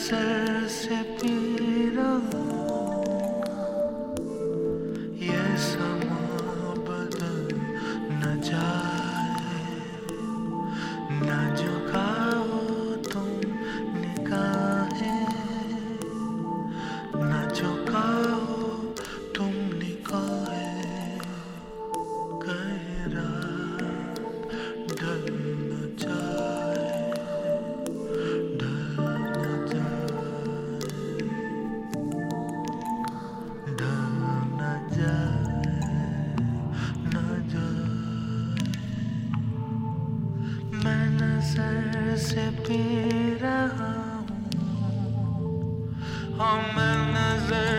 नजर से पी रहा ये समा बदल न जाए, न झुकाओ तुम निगाहें, न झुकाओ तुम निगाहें, गहरा ढल न जाए, ढल न जाए, ढल न जाए, न जाए। मैं नजर से पी रहा हूँ, और मैं नजर